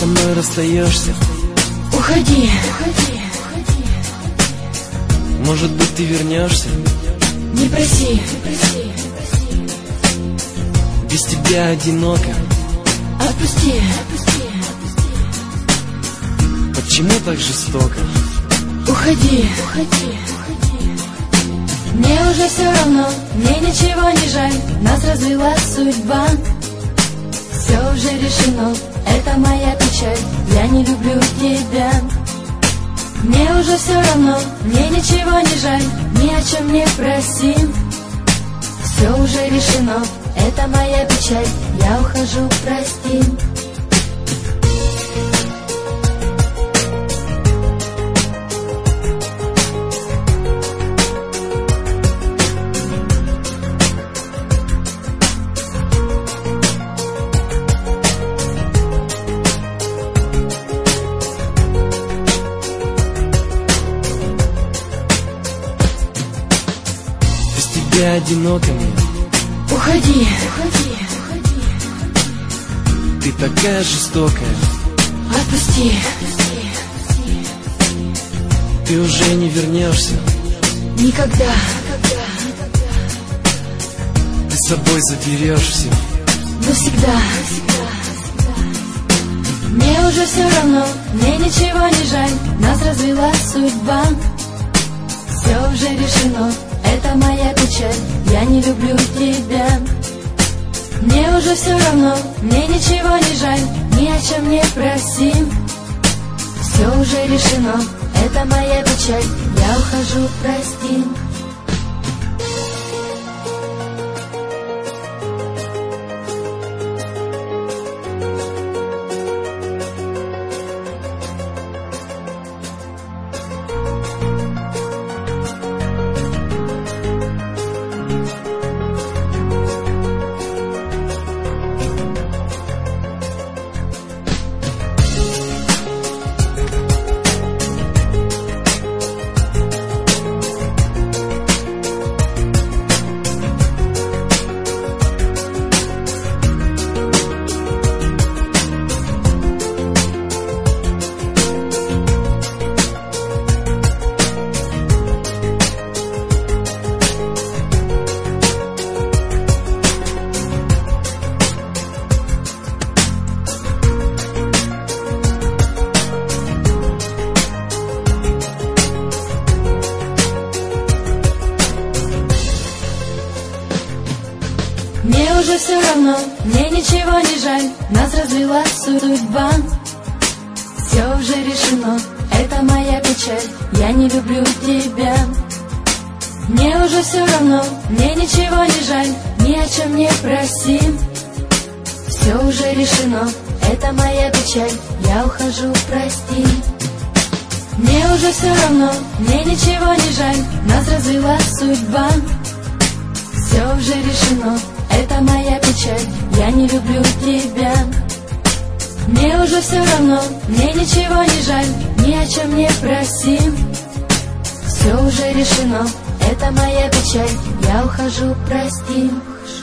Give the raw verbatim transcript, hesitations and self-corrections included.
со мной расстаешься. Уходи, уходи, уходи. Может быть, ты вернешься? Не проси, не проси. Без тебя одиноко. Отпусти, отпусти. Почему так жестоко? Уходи, уходи. Мне уже все равно, мне ничего не жаль. Нас развела судьба. Все уже решено, это моя печаль. Я не люблю тебя. Мне уже все равно, мне ничего не жаль. Ни о чем не проси. Все уже решено, это моя печаль. Я ухожу, прости. Я одиноко мне. Уходи, уходи, уходи. Ты такая жестокая. Отпусти. Ты уже не вернешься. Никогда. Ты с собой заберешь все. Навсегда. Мне уже все равно, мне ничего не жаль. Нас развела судьба. Все уже решено, это моя печаль. Я не люблю тебя. Мне уже все равно, мне ничего не жаль. Ни о чем не проси. Все уже решено, это моя печаль. Я ухожу, прости. Мне уже все равно, мне ничего не жаль. Нас развела судьба. Все уже решено, это моя печаль. Я не люблю тебя. Мне уже все равно, мне ничего не жаль. Ни о чем не проси. Все уже решено, это моя печаль. Я ухожу, прости. Мне уже все равно, мне ничего не жаль. Нас развела судьба. Все уже решено, это моя печаль. Я не люблю тебя. Мне уже все равно, мне ничего не жаль. Ни о чем не проси. Все уже решено, это моя печаль. Я ухожу, прости.